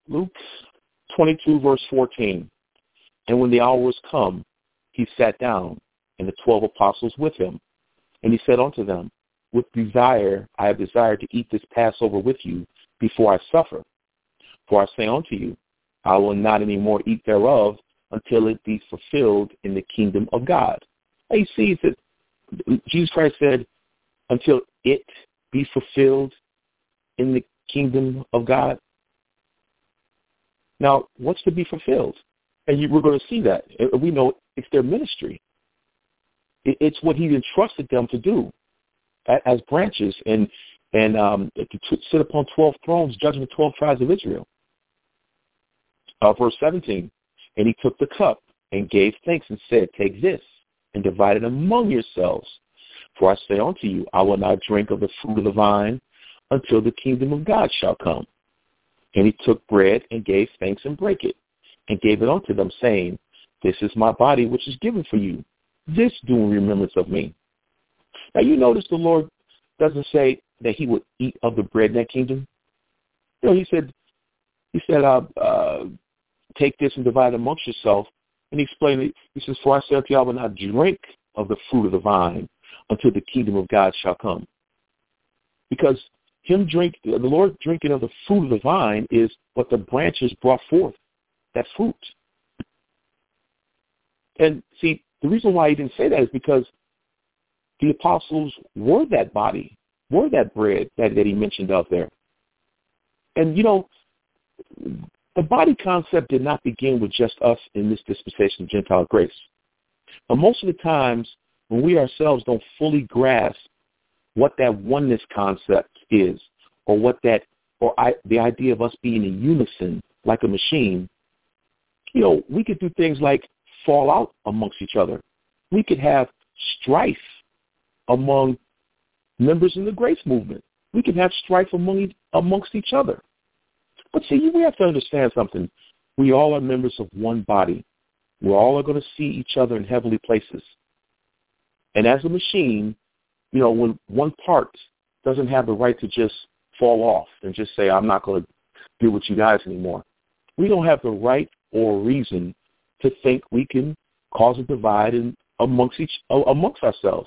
Luke 22, verse 14. And when the hour was come, he sat down, and the 12 apostles with him. And he said unto them, with desire I have desired to eat this Passover with you before I suffer. For I say unto you, I will not any more eat thereof until it be fulfilled in the kingdom of God. Now you see that Jesus Christ said, until it be fulfilled in the kingdom of God. Now, what's to be fulfilled? And we're going to see that. We know it's their ministry. It's what he entrusted them to do as branches and to sit upon 12 thrones, judging the 12 tribes of Israel. Verse 17, and he took the cup and gave thanks and said, take this and divide it among yourselves. For I say unto you, I will not drink of the fruit of the vine until the kingdom of God shall come. And he took bread and gave thanks and brake it, and gave it unto them, saying, this is my body which is given for you. This do in remembrance of me. Now you notice the Lord doesn't say that he would eat of the bread in that kingdom. You know, he said, take this and divide it amongst yourself. And he explained it. He says, for I say unto you, I will not drink of the fruit of the vine until the kingdom of God shall come. Because the Lord drinking of the fruit of the vine is what the branches brought forth, that fruit. And see, the reason why he didn't say that is because the apostles were that body, were that bread that he mentioned out there. And, you know, the body concept did not begin with just us in this dispensation of Gentile grace. But most of the times when we ourselves don't fully grasp what that oneness concept is, or the idea of us being in unison like a machine, you know, we could do things like fall out amongst each other. We could have strife among members in the grace movement. We could have strife amongst each other. But see, we have to understand something. We all are members of one body. We all are going to see each other in heavenly places. And as a machine, you know, when one part doesn't have the right to just fall off and just say, I'm not going to deal with you guys anymore, we don't have the right or reason to think we can cause a divide amongst ourselves.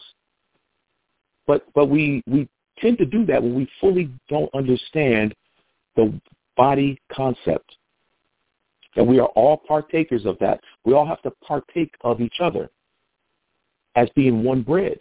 But we tend to do that when we fully don't understand the body concept. And we are all partakers of that. We all have to partake of each other as being one bread.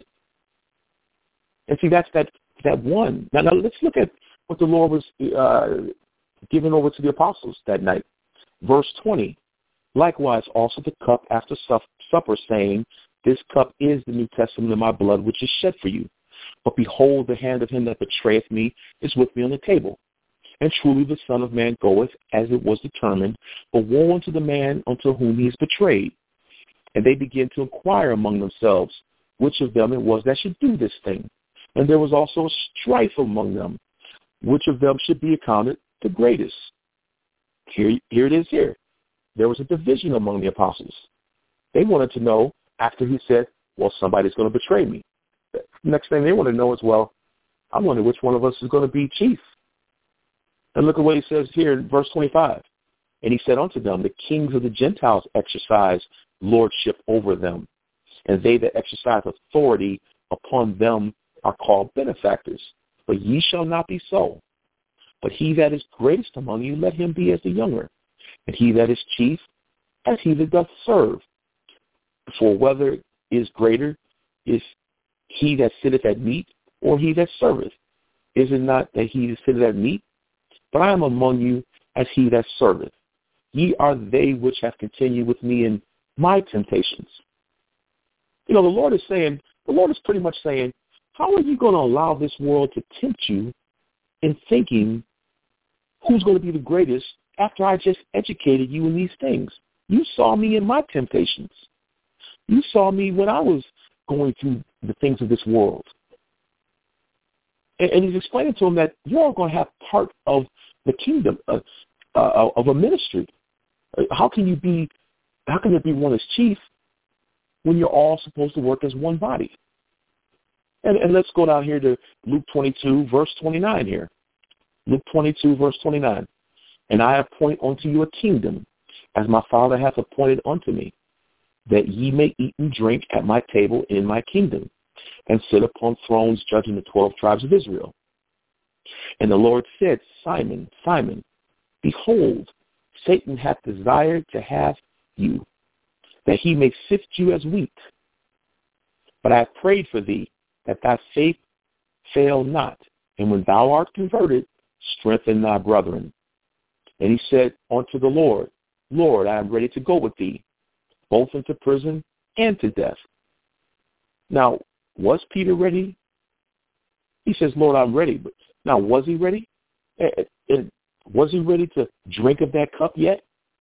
And see, that's that one. Now let's look at what the Lord was giving over to the apostles that night. Verse 20, likewise also the cup after supper, saying, this cup is the New Testament of my blood, which is shed for you. But behold, the hand of him that betrayeth me is with me on the table. And truly the Son of Man goeth as it was determined, but woe unto the man unto whom he is betrayed. And they began to inquire among themselves which of them it was that should do this thing. And there was also a strife among them, which of them should be accounted the greatest. Here it is here. There was a division among the apostles. They wanted to know, after he said, well, somebody's going to betray me. The next thing they want to know is, well, I wonder which one of us is going to be chief. And look at what he says here in verse 25. And he said unto them, the kings of the Gentiles exercise lordship over them, and they that exercise authority upon them are called benefactors. But ye shall not be so. But he that is greatest among you, let him be as the younger, and he that is chief, as he that doth serve. For whether is greater is he that sitteth at meat, or he that serveth? Is it not that he that sitteth at meat? But I am among you as he that serveth. Ye are they which have continued with me in my temptations. You know, the Lord is pretty much saying, how are you going to allow this world to tempt you in thinking who's going to be the greatest after I just educated you in these things? You saw me in my temptations. You saw me when I was going through the things of this world. And he's explaining to them that you're all going to have part of the kingdom of a ministry. How can there be one as chief when you're all supposed to work as one body? And let's go down here to Luke 22, verse 29 here. Luke 22, verse 29. And I appoint unto you a kingdom, as my Father hath appointed unto me, that ye may eat and drink at my table in my kingdom, and sit upon thrones judging the 12 tribes of Israel. And the Lord said, Simon, Simon, behold, Satan hath desired to have you, that he may sift you as wheat. But I have prayed for thee, that thy faith fail not. And when thou art converted, strengthen thy brethren. And he said unto the Lord, Lord, I am ready to go with thee, both into prison and to death. Now, was Peter ready? He says, Lord, I'm ready. But now, was he ready? Was he ready to drink of that cup yet?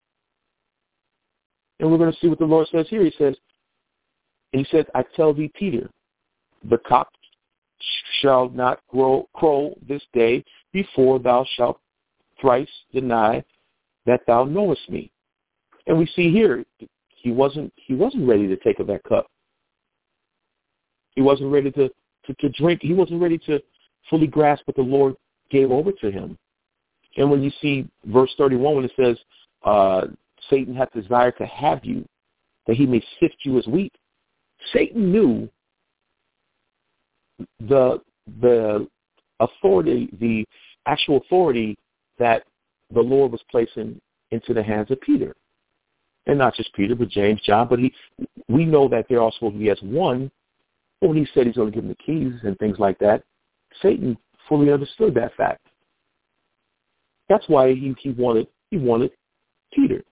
And we're going to see what the Lord says here. He says, I tell thee, Peter, the cock shall not crow this day before thou shalt thrice deny that thou knowest me. And we see here, he wasn't ready to take of that cup. He wasn't ready to drink. He wasn't ready to fully grasp what the Lord gave over to him. And when you see verse 31, when it says, Satan hath desired to have you, that he may sift you as wheat. Satan knew the authority, the actual authority that the Lord was placing into the hands of Peter. And not just Peter, but James, John. But we know that they're all supposed to be as one. When he said he's going to give them the keys and things like that, Satan fully understood that fact. That's why he wanted Peter.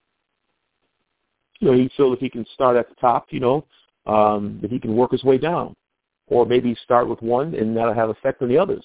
He felt if he can start at the top, that he can work his way down. Or maybe start with one and that'll have effect on the others.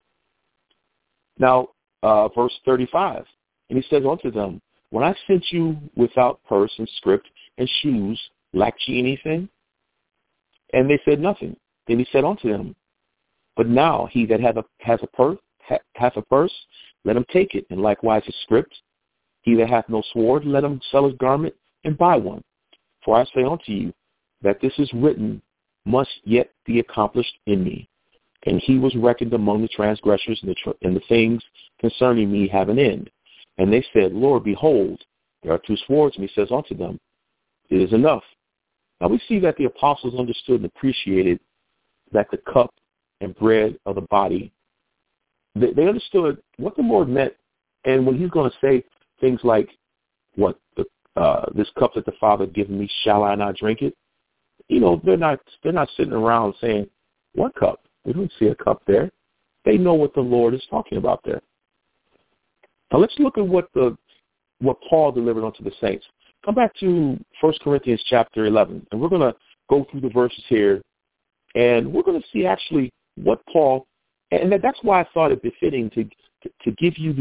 Now, verse 35, and he says unto them, when I sent you without purse and scrip and shoes, lacked ye anything? And they said nothing. Then he said unto them, but now he that hath a purse, let him take it, and likewise a scrip. He that hath no sword, let him sell his garment and buy one. For I say unto you, that this is written must yet be accomplished in me. And he was reckoned among the transgressors, and the things concerning me have an end. And they said, Lord, behold, there are two swords. And he says unto them, it is enough. Now we see that the apostles understood and appreciated that the cup and bread of the body, they understood what the Lord meant. And when he's going to say things like, this cup that the Father given me, shall I not drink it? They're not sitting around saying, what cup? We don't see a cup there. They know what the Lord is talking about there. Now let's look at what Paul delivered unto the saints. Come back to 1 Corinthians chapter 11, and we're going to go through the verses here, and we're going to see actually what Paul, and that's why I thought it befitting to give you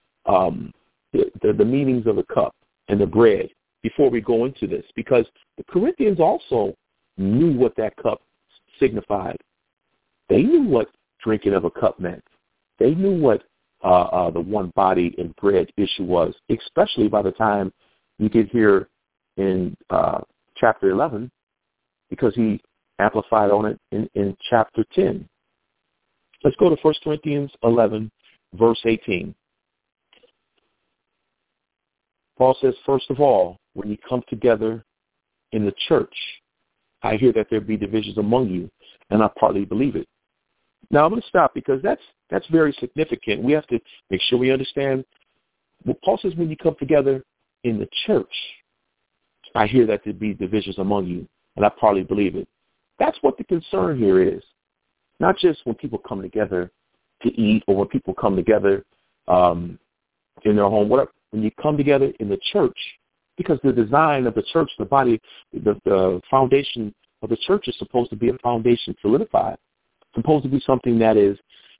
the meanings of the cup and the bread before we go into this, because the Corinthians also knew what that cup signified. They knew what drinking of a cup meant. They knew what the one body and bread issue was, especially by the time you get here in chapter 11, because he amplified on it in chapter 10. Let's go to 1 Corinthians 11, verse 18. Paul says, first of all, when you come together in the church, I hear that there be divisions among you, and I partly believe it. Now, I'm going to stop because that's very significant. We have to make sure we understand what Paul says when you come together in the church. I hear that there be divisions among you, and I partly believe it. That's what the concern here is. Not just when people come together to eat or when people come together in their home, whatever. When you come together in the church, because the design of the church, the body, the foundation of the church is supposed to be a foundation solidified. It's supposed to be something that is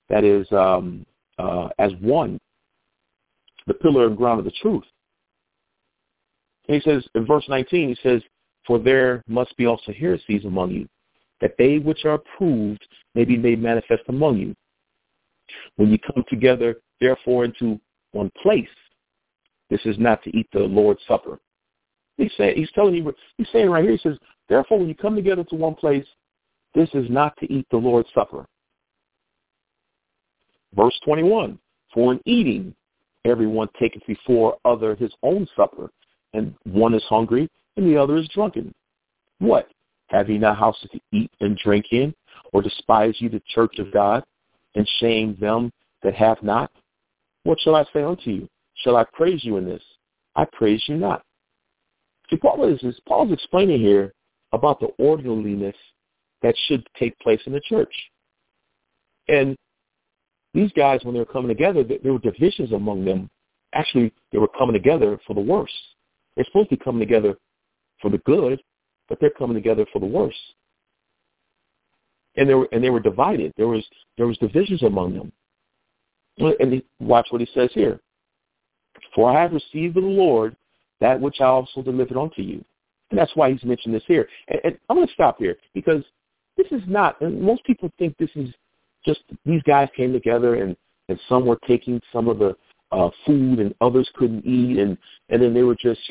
as one, the pillar and ground of the truth. And he says in verse 19, he says, for there must be also heresies among you, that they which are approved may be made manifest among you. When you come together, therefore, into one place, this is not to eat the Lord's Supper. He's saying right here, he says, therefore, when you come together to one place, this is not to eat the Lord's Supper. Verse 21, for in eating everyone taketh before other his own supper, and one is hungry, and the other is drunken. What? Have ye not houses to eat and drink in? Or despise ye the church of God, and shame them that have not? What shall I say unto you? Shall I praise you in this? I praise you not. See, Paul's explaining here about the orderliness that should take place in the church. And these guys, when they were coming together, there were divisions among them. Actually, they were coming together for the worse. They're supposed to be coming together for the good, but they're coming together for the worse. And they were divided. There was divisions among them. And watch what he says here. For I have received of the Lord that which I also delivered unto you. And that's why he's mentioned this here. And I'm going to stop here because this is not, and most people think this is just these guys came together and some were taking some of the food and others couldn't eat. And then they were just,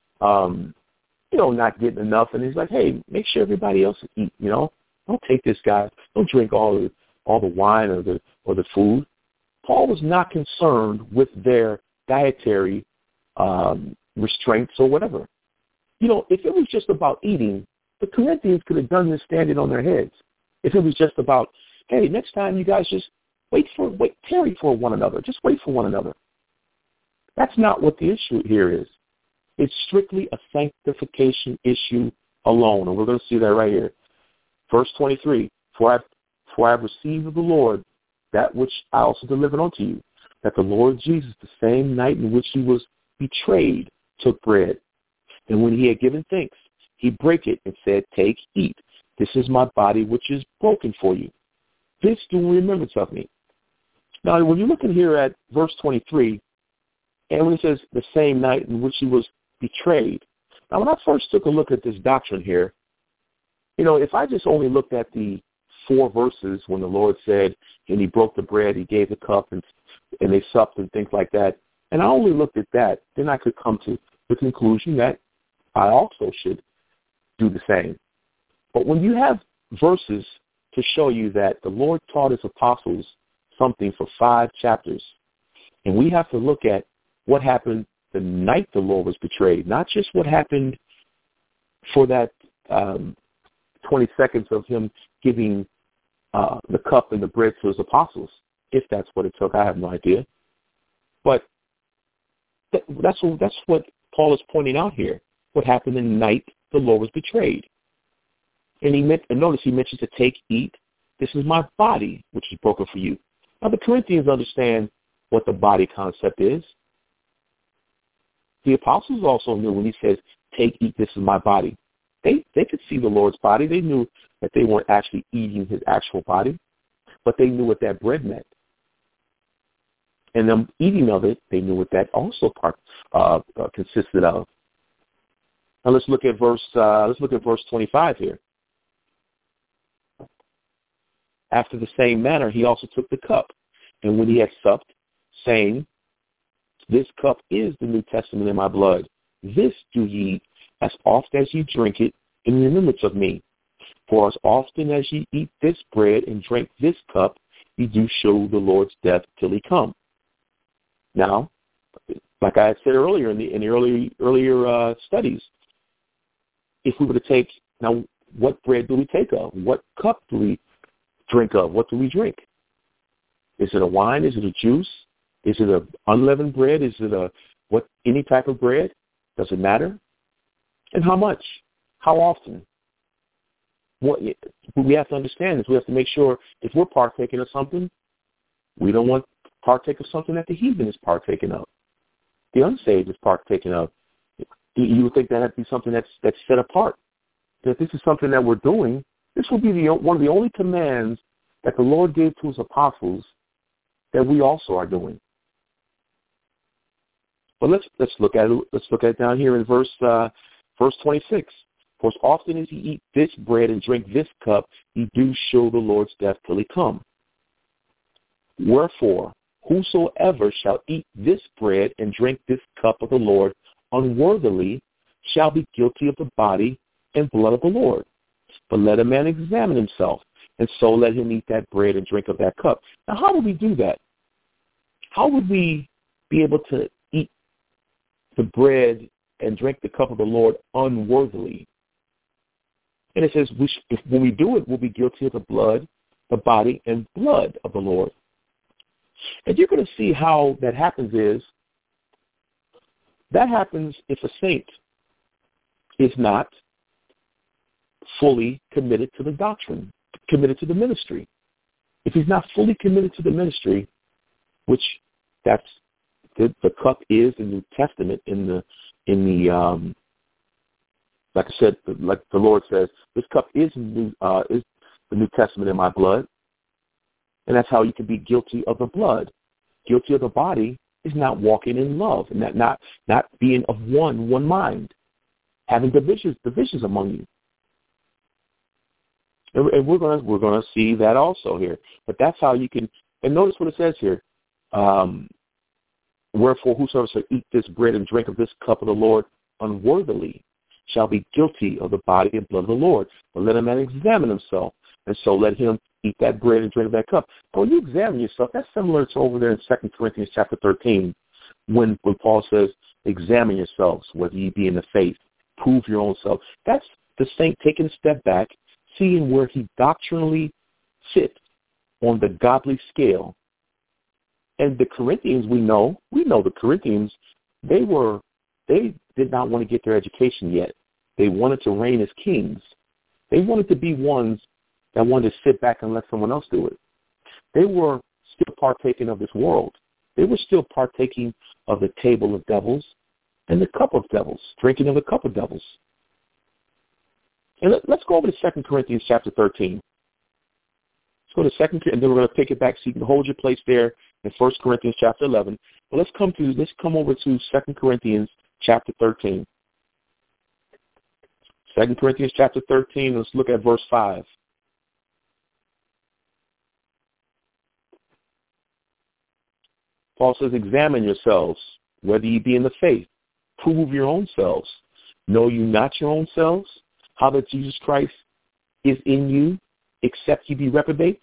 not getting enough. And he's like, hey, make sure everybody else eat, Don't take this guy. Don't drink all the wine or the food. Paul was not concerned with their dietary restraints or whatever. If it was just about eating, the Corinthians could have done this standing on their heads. If it was just about, hey, next time you guys just tarry for one another. Just wait for one another. That's not what the issue here is. It's strictly a sanctification issue alone, and we're going to see that right here. Verse 23, For I have received of the Lord that which I also delivered unto you, that the Lord Jesus, the same night in which he was betrayed, took bread. And when he had given thanks, he brake it and said, Take, eat. This is my body which is broken for you. This do in remembrance of me. Now, when you're looking here at verse 23, and when it says the same night in which he was betrayed. Now, when I first took a look at this doctrine here, if I just only looked at the 4 verses when the Lord said, and he broke the bread, he gave the cup, and they supped and things like that, and I only looked at that, then I could come to the conclusion that I also should do the same. But when you have verses to show you that the Lord taught his apostles something for 5 chapters, and we have to look at what happened the night the Lord was betrayed, not just what happened for that 20 seconds of him giving the cup and the bread to his apostles, if that's what it took. I have no idea. But that's what Paul is pointing out here, what happened the night the Lord was betrayed. And notice he mentions to take, eat. This is my body, which is broken for you. Now, the Corinthians understand what the body concept is. The apostles also knew when he says, take, eat, this is my body. They could see the Lord's body. They knew that they weren't actually eating his actual body, but they knew what that bread meant. And them eating of it, they knew what that also consisted of. Now let's look at verse 25 here. After the same manner, he also took the cup, and when he had supped, saying, This cup is the New Testament in my blood. This do ye as oft as ye drink it in remembrance of me. For as often as ye eat this bread and drink this cup, ye do show the Lord's death till he come. Now, like I had said earlier in the earlier studies, if we were to take, now what bread do we take of? What cup do we drink of? What do we drink? Is it a wine? Is it a juice? Is it an unleavened bread? Is it any type of bread? Does it matter? And how much? How often? What we have to understand is we have to make sure if we're partaking of something, we don't want to partake of something that the heathen is partaking of. The unsaved is partaking of. You would think that would be something that's set apart. That this is something that we're doing. This will be one of the only commands that the Lord gave to his apostles that we also are doing. But let's look at it. Let's look at it down here in verse 26. For as often as ye eat this bread and drink this cup, ye do show the Lord's death till he come. Wherefore, whosoever shall eat this bread and drink this cup of the Lord unworthily shall be guilty of the body and blood of the Lord. But let a man examine himself, and so let him eat that bread and drink of that cup. Now, how would we do that? How would we be able to eat the bread and drink the cup of the Lord unworthily. And it says when we do it, we'll be guilty of the blood, the body, and blood of the Lord. And you're going to see how that happens if a saint is not fully committed to the doctrine, committed to the ministry. If he's not fully committed to the ministry, which that's the cup is in the New Testament in the like I said, like the Lord says, this cup is the New Testament in my blood, and that's how you can be guilty of the blood. Guilty of the body is not walking in love, and not being of one mind, having divisions among you. And we're gonna see that also here. But that's how you can. And notice what it says here. Wherefore, whosoever shall eat this bread and drink of this cup of the Lord unworthily shall be guilty of the body and blood of the Lord. But let a man examine himself, and so let him eat that bread and drink of that cup. But when you examine yourself, that's similar to over there in 2 Corinthians chapter 13, when Paul says, examine yourselves, whether ye be in the faith, prove your own self. That's the saint taking a step back, seeing where he doctrinally sits on the godly scale. And the Corinthians, we know the Corinthians, they did not want to get their education yet. They wanted to reign as kings. They wanted to be ones that wanted to sit back and let someone else do it. They were still partaking of this world. They were still partaking of the table of devils and the cup of devils, drinking of the cup of devils. And let's go over to 2 Corinthians chapter 13. Let's go to 2, and then we're going to pick it back so you can hold your place there in 1 Corinthians chapter 11. But let's come over to 2 Corinthians chapter 13. 2 Corinthians chapter 13, let's look at verse 5. Paul says, examine yourselves, whether ye be in the faith. Prove your own selves. Know you not your own selves, how that Jesus Christ is in you, except ye be reprobates?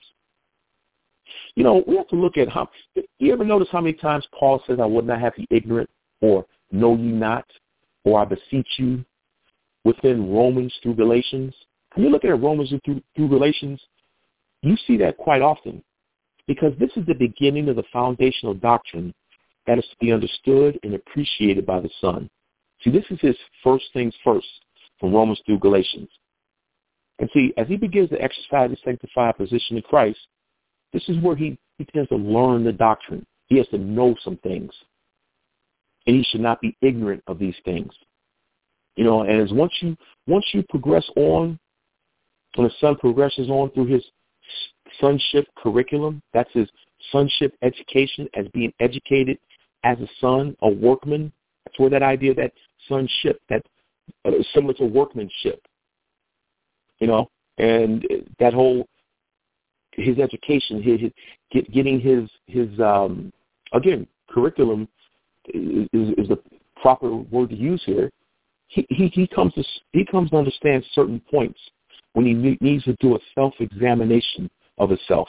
You know, we have to look at how, you ever notice how many times Paul says, I would not have you ignorant, or know ye not, or I beseech you, within Romans through Galatians? When you look at Romans through Galatians, you see that quite often, because this is the beginning of the foundational doctrine that is to be understood and appreciated by the Son. See, this is his first things first, from Romans through Galatians. And see, as he begins to exercise his sanctified position in Christ, this is where he begins to learn the doctrine. He has to know some things. And he should not be ignorant of these things. You know, and as once you progress on, when the Son progresses on through his sonship curriculum, that's his sonship education, as being educated as a son, a workman. That's where that idea, that sonship, that similar to workmanship, you know, and that whole, his education, getting his again, curriculum is the proper word to use here. He comes to understand certain points when he needs to do a self-examination of himself.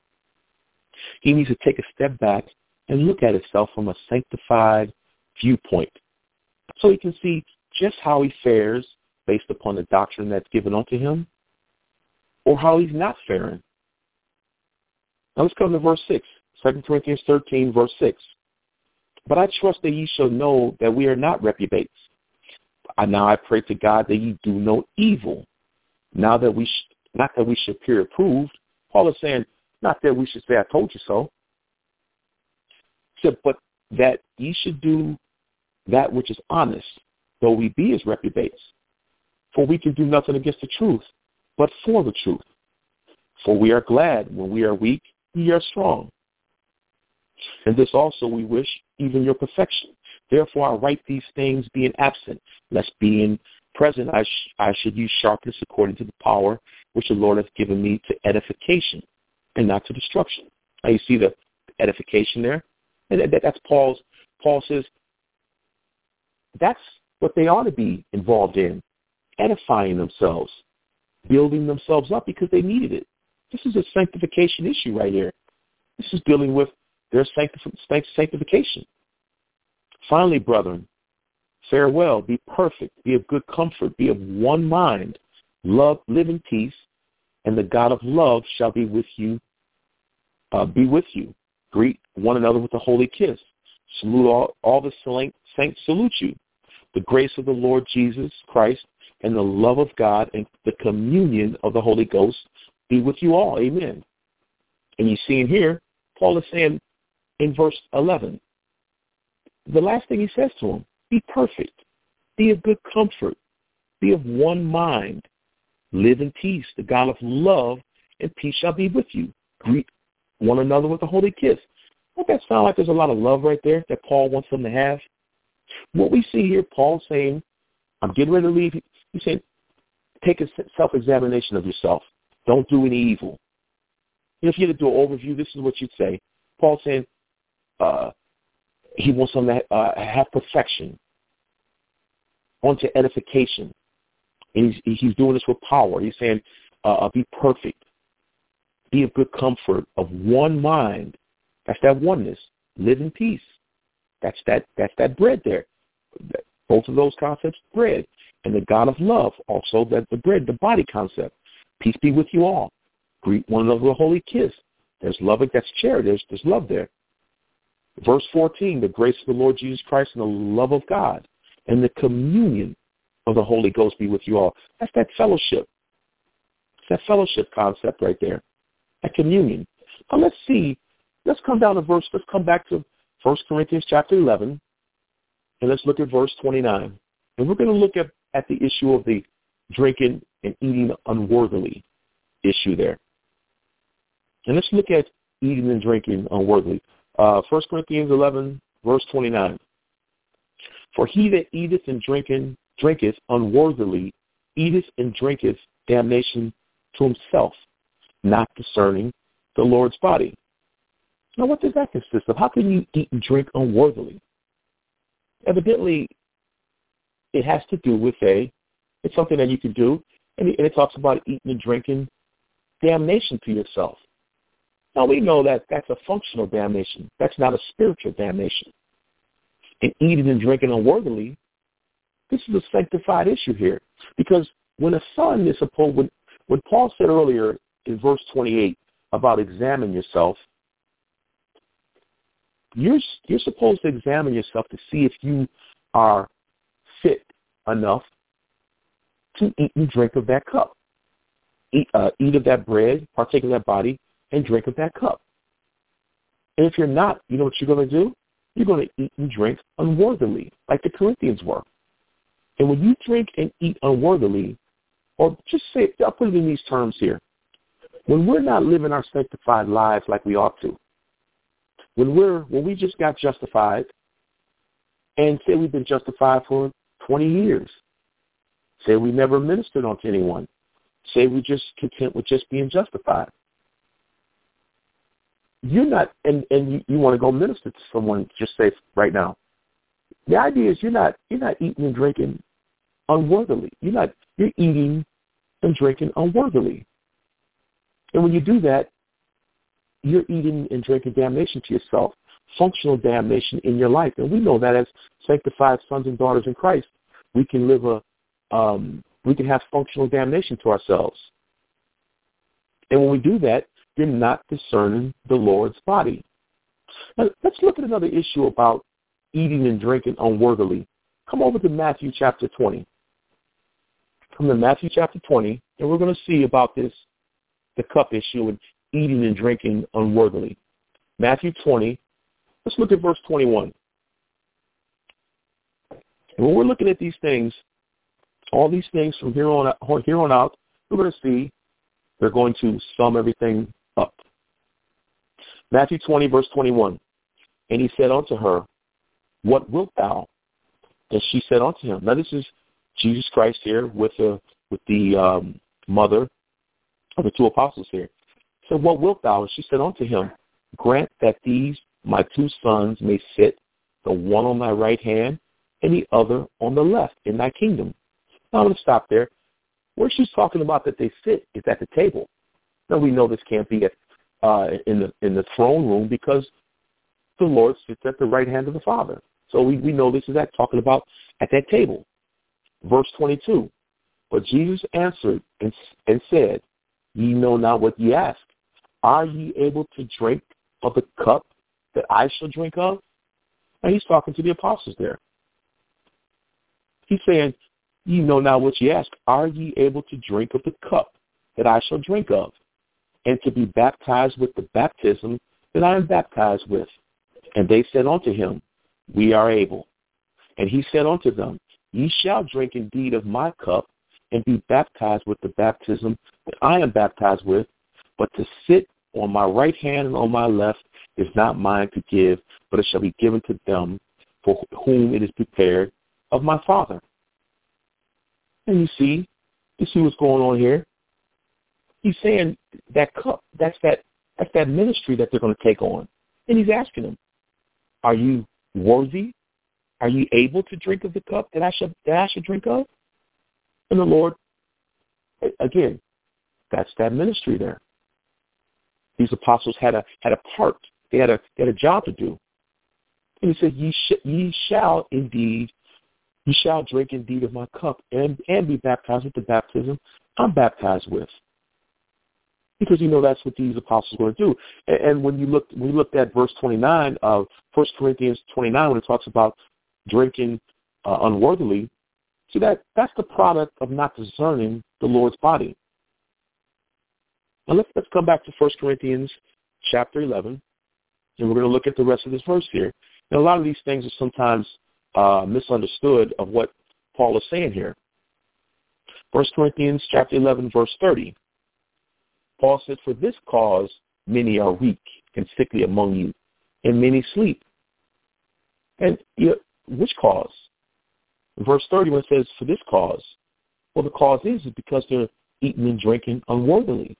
He needs to take a step back and look at himself from a sanctified viewpoint, so he can see just how he fares based upon the doctrine that's given unto him, or how he's not faring. Now let's come to verse 6, 2 Corinthians 13, verse 6. But I trust that ye shall know that we are not reprobates. Now I pray to God that ye do no evil. Now that not that we should appear approved. Paul is saying, not that we should say, I told you so. He said, but that ye should do that which is honest, though we be as reprobates. For we can do nothing against the truth, but for the truth. For we are glad when we are weak, ye are strong. And this also we wish, even your perfection. Therefore I write these things being absent, lest being present I should use sharpness according to the power which the Lord hath given me to edification and not to destruction. Now you see the edification there? And that's Paul says that's what they ought to be involved in, edifying themselves, building themselves up because they needed it. This is a sanctification issue right here. This is dealing with their sanctification. Finally, brethren, farewell, be perfect, be of good comfort, be of one mind, love, live in peace, and the God of love shall be with you. Greet one another with a holy kiss. Salute all the saints salute you. The grace of the Lord Jesus Christ and the love of God and the communion of the Holy Ghost be with you all. Amen. And you see in here, Paul is saying in verse 11, the last thing he says to him, be perfect, be of good comfort, be of one mind, live in peace. The God of love and peace shall be with you. Greet one another with a holy kiss. Don't that sound like there's a lot of love right there that Paul wants them to have? What we see here, Paul saying, I'm getting ready to leave. He's saying, take a self-examination of yourself. Don't do any evil. If you had to do an overview, this is what you'd say. Paul's saying he wants them to have perfection, onto edification. And he's doing this with power. He's saying, be perfect, be of good comfort, of one mind. That's that oneness. Live in peace. That's that bread there. Both of those concepts, bread. And the God of love, also that the bread, the body concept. Peace be with you all. Greet one another with a holy kiss. There's love, that's charity. There's love there. Verse 14, the grace of the Lord Jesus Christ and the love of God and the communion of the Holy Ghost be with you all. That's that fellowship. It's that fellowship concept right there. That communion. Now let's see. Let's come down to verse. Let's come back to 1 Corinthians chapter 11, and let's look at verse 29. And we're going to look at the issue of the drinking and eating unworthily issue there. And let's look at eating and drinking unworthily. 1 Corinthians 11, verse 29. For he that eateth and drinketh unworthily, eateth and drinketh damnation to himself, not discerning the Lord's body. Now, what does that consist of? How can you eat and drink unworthily? Evidently, it has to do with it's something that you can do, and it talks about eating and drinking damnation to yourself. Now, we know that that's a functional damnation. That's not a spiritual damnation. And eating and drinking unworthily, this is a sanctified issue here. Because when a son is supposed, when Paul said earlier in verse 28 about examine yourself, you're supposed to examine yourself to see if you are fit enough to eat and drink of that cup. Eat of that bread, partake of that body, and drink of that cup. And if you're not, you know what you're going to do? You're going to eat and drink unworthily, like the Corinthians were. And when you drink and eat unworthily, or just say, I'll put it in these terms here. When we're not living our sanctified lives like we ought to, when we just got justified, and say we've been justified for 20 years, say we never ministered onto anyone, say we're just content with just being justified. You're not, and you want to go minister to someone, just say right now. The idea is you're not eating and drinking unworthily. You're eating and drinking unworthily. And when you do that, you're eating and drinking damnation to yourself, functional damnation in your life. And we know that as sanctified sons and daughters in Christ, we can we can have functional damnation to ourselves. And when we do that, you're not discerning the Lord's body. Now, let's look at another issue about eating and drinking unworthily. Come over to Matthew chapter 20. Come to Matthew chapter 20, and we're going to see about this, the cup issue and eating and drinking unworthily. Matthew 20, let's look at verse 21. And when we're looking at these things, all these things from here on out, we're going to see they're going to sum everything up. Matthew 20, verse 21. And he said unto her, what wilt thou? And she said unto him. Now this is Jesus Christ here with the mother of the two apostles here. So what wilt thou? And she said unto him, grant that these my two sons may sit, the one on thy right hand and the other on the left in thy kingdom. Now I'm going to stop there. Where she's talking about that they sit is at the table. Now we know this can't be in the throne room because the Lord sits at the right hand of the Father. So we know this is talking about at that table. Verse 22, but Jesus answered and said, ye know not what ye ask. Are ye able to drink of the cup that I shall drink of? And he's talking to the apostles there. He's saying, ye know not what ye ask. Are ye able to drink of the cup that I shall drink of, and to be baptized with the baptism that I am baptized with? And they said unto him, we are able. And he said unto them, ye shall drink indeed of my cup, and be baptized with the baptism that I am baptized with, but to sit on my right hand and on my left is not mine to give, but it shall be given to them for whom it is prepared of my Father. And you see what's going on here. He's saying that cup, that's that ministry that they're going to take on. And he's asking them, are you worthy? Are you able to drink of the cup that I should drink of? And the Lord, again, that's that ministry there. These apostles had a part. They had a job to do. And he said, ye shall drink indeed of my cup and be baptized with the baptism I'm baptized with. Because that's what these apostles were going to do. And when we looked at verse 29 of 1 Corinthians 29, when it talks about drinking unworthily, see that's the product of not discerning the Lord's body. Now let's come back to 1 Corinthians chapter 11, and we're going to look at the rest of this verse here. And a lot of these things are sometimes misunderstood of what Paul is saying here. 1 Corinthians chapter 11, verse 30. Paul said, for this cause many are weak and sickly among you, and many sleep. And which cause? Verse 30, when it says, for this cause, well, the cause is because they're eating and drinking unworthily.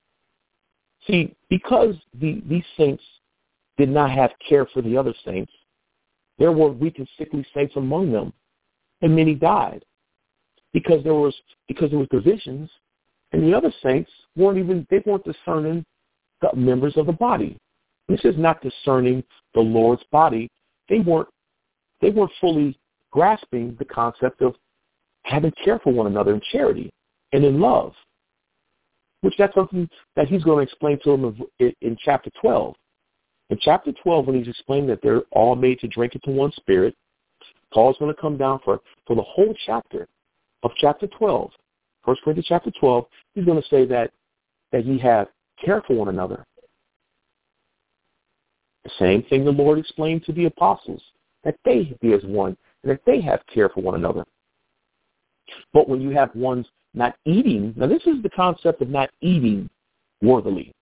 See, because these saints did not have care for the other saints, there were weak and sickly saints among them, and many died because there was divisions, and the other saints weren't discerning the members of the body. This is not discerning the Lord's body. They weren't fully grasping the concept of having care for one another in charity and in love, which that's something that he's going to explain to them in chapter 12. In chapter 12, when he's explaining that they're all made to drink into one spirit, Paul's going to come down for the whole chapter of chapter 12. 1 Corinthians chapter 12, he's going to say that ye have care for one another. The same thing the Lord explained to the apostles, that they be as one, and that they have care for one another. But when you have ones not eating, now this is the concept of not eating worthily.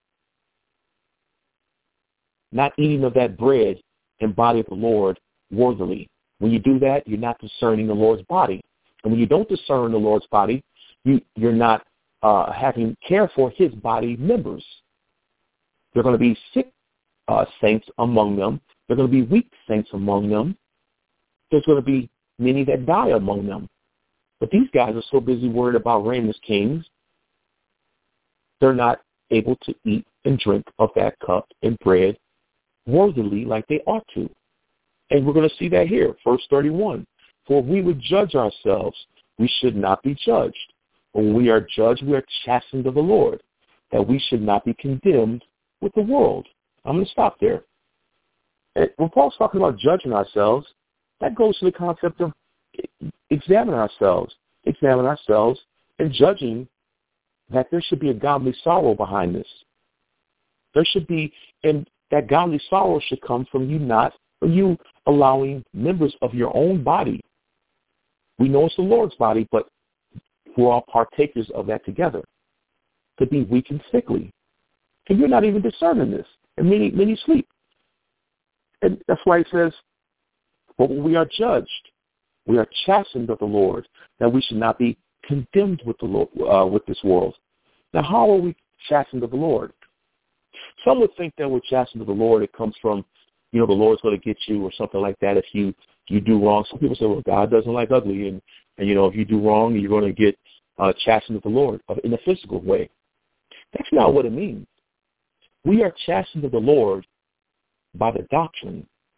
Not eating of that bread and body of the Lord worthily. When you do that, you're not discerning the Lord's body. And when you don't discern the Lord's body, you're not having care for his body members. There are going to be sick saints among them. There are going to be weak saints among them. There's going to be many that die among them. But these guys are so busy worried about reigning as kings, they're not able to eat and drink of that cup and bread worthily like they ought to. And we're going to see that here, verse 31. For if we would judge ourselves, we should not be judged. But when we are judged, we are chastened of the Lord, that we should not be condemned with the world. I'm going to stop there. And when Paul's talking about judging ourselves, that goes to the concept of examine ourselves and judging that there should be a godly sorrow behind this. There should be, and that godly sorrow should come from you allowing members of your own body. We know it's the Lord's body, but we're all partakers of that together, to be weak and sickly. And you're not even discerning this. And many sleep. And that's why he says, but when we are judged, we are chastened of the Lord, that we should not be condemned with the Lord, with this world. Now, how are we chastened of the Lord? Some would think that we're chastened of the Lord. It comes from, the Lord's going to get you or something like that if you do wrong. Some people say, well, God doesn't like ugly, and if you do wrong, you're going to get chastened of the Lord in a physical way. That's not what it means. We are chastened of the Lord by the doctrine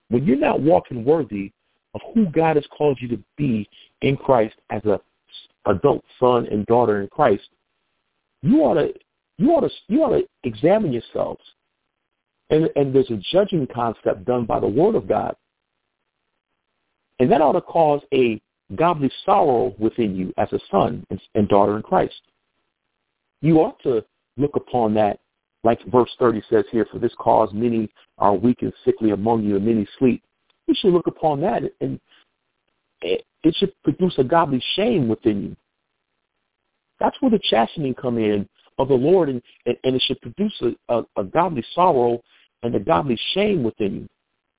when you're not walking worthy of who God has called you to be in Christ as a adult son and daughter in Christ, you ought to examine yourselves. And there's a judging concept done by the Word of God. And that ought to cause a godly sorrow within you as a son and daughter in Christ. You ought to look upon that, like verse 30 says here, for this cause many are weak and sickly among you, and many sleep. You should look upon that, and it should produce a godly shame within you. That's where the chastening come in of the Lord, and it should produce a godly sorrow and a godly shame within you,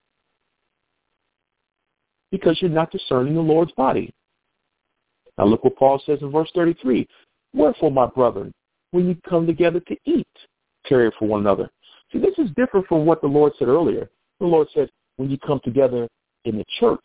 because you're not discerning the Lord's body. Now look what Paul says in verse 33. Wherefore, my brethren, when you come together to eat, care for one another. See, this is different from what the Lord said earlier. The Lord said, when you come together in the church.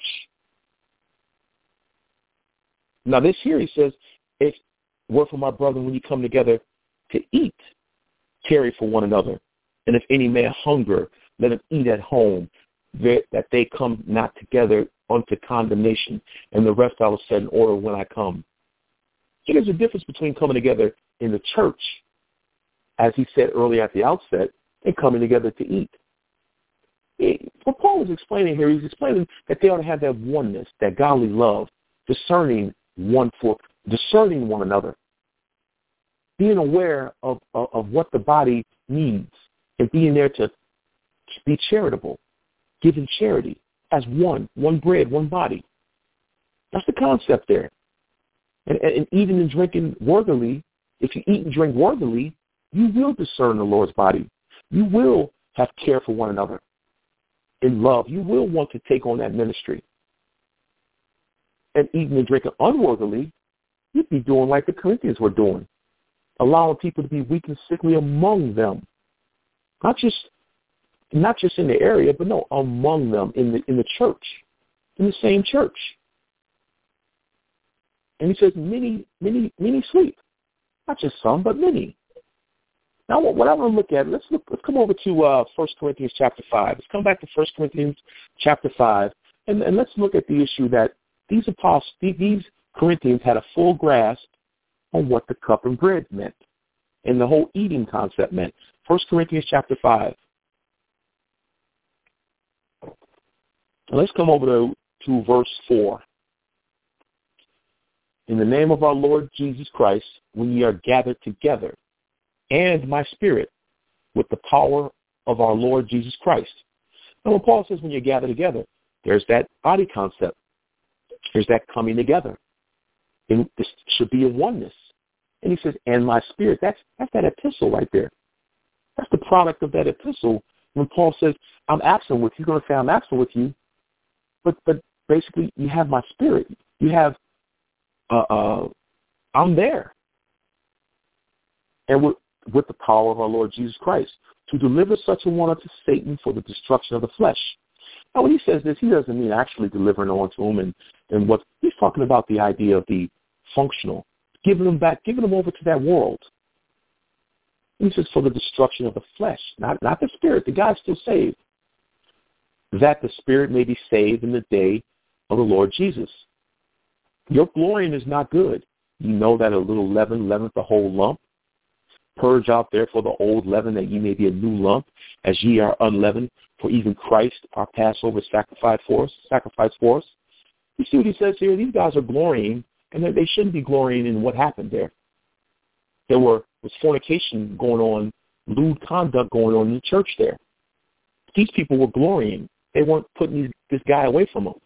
Now this here, he says, wherefore, my brethren, when you come together to eat, carry for one another. And if any man hunger, let him eat at home, that they come not together unto condemnation, and the rest I will set in order when I come. So there's a difference between coming together in the church, as he said earlier at the outset, and coming together to eat. What Paul is explaining here, he's explaining that they ought to have that oneness, that godly love, discerning one another, being aware of what the body needs, and being there to be charitable, giving charity as one bread, one body. That's the concept there. And eating and drinking worthily, if you eat and drink worthily, you will discern the Lord's body. You will have care for one another in love. You will want to take on that ministry. And eating and drinking unworthily, you'd be doing like the Corinthians were doing, allowing people to be weak and sickly among them. Not just in the area, but no, among them in the church, in the same church. And he says, many sleep. Not just some, but many. Now, what I want to look at, let's come over to 1 Corinthians chapter 5. Let's come back to 1 Corinthians chapter 5, and let's look at the issue that these Corinthians had a full grasp on what the cup and bread meant and the whole eating concept meant. 1 Corinthians chapter 5. Let's come over to verse 4. In the name of our Lord Jesus Christ, when ye are gathered together, and my spirit, with the power of our Lord Jesus Christ. Now, when Paul says when you gather together, there's that body concept. There's that coming together. And this should be a oneness. And he says, and my spirit. That's that epistle right there. That's the product of that epistle. When Paul says, I'm absent with you, you're going to say I'm absent with you. But basically, you have my spirit. You have, I'm there. And with the power of our Lord Jesus Christ, to deliver such a one unto Satan for the destruction of the flesh. Now, when he says this, he doesn't mean actually delivering on to him and what he's talking about, the idea of the functional, giving them over to that world. He says for the destruction of the flesh, not the spirit. The guy's still saved. That the spirit may be saved in the day of the Lord Jesus. Your glorying is not good. You know that a little leaven leaveneth the whole lump. Purge out therefore the old leaven, that ye may be a new lump, as ye are unleavened. For even Christ, our Passover, sacrificed for us. You see what he says here? These guys are glorying, and they shouldn't be glorying in what happened there. There was fornication going on, lewd conduct going on in the church there. These people were glorying. They weren't putting this guy away from them.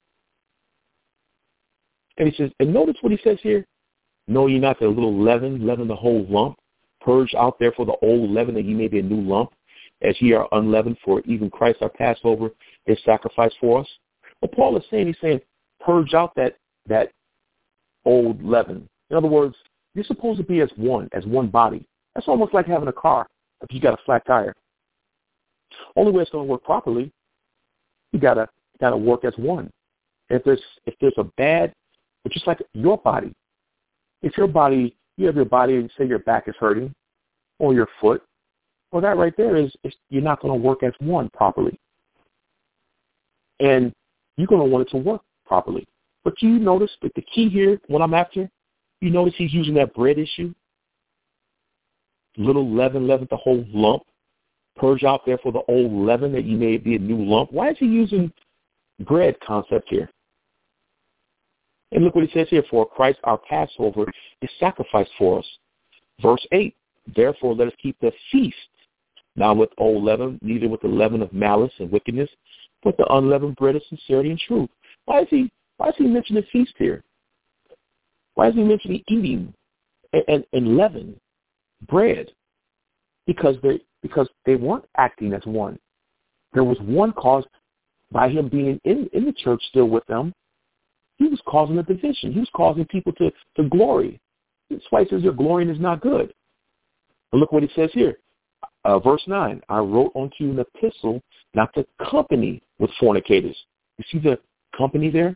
And he says, and notice what he says here. Know ye not that a little leaven the whole lump? Purge out therefore the old leaven, that ye may be a new lump, as ye are unleavened, for even Christ our Passover is sacrificed for us. What Paul is saying, he's saying, purge out that old leaven. In other words, you're supposed to be as one body. That's almost like having a car if you got a flat tire. Only way it's going to work properly, you gotta work as one. If there's a bad, it's just like your body. If your body, you have your body, and say your back is hurting, or your foot, well, that right there is you're not going to work as one properly. and you're going to want it to work properly. But you notice that the key here, what I'm after, you notice he's using that bread issue. Little leaven, the whole lump. Purge out there for the old leaven that you may be a new lump. Why is he using bread concept here? And look what he says here, for Christ our Passover is sacrificed for us. Verse 8, therefore let us keep the feast, not with old leaven, neither with the leaven of malice and wickedness, but the unleavened bread of sincerity and truth. Why is he mentioning feast here? Why is he mentioning eating and leaven, bread? Because they weren't acting as one. There was one cause by him being in the church still with them. He was causing a division. He was causing people to glory. That's why he says your glorying is not good. But look what he says here. Verse 9, I wrote unto you an epistle not to company with fornicators. You see the company there?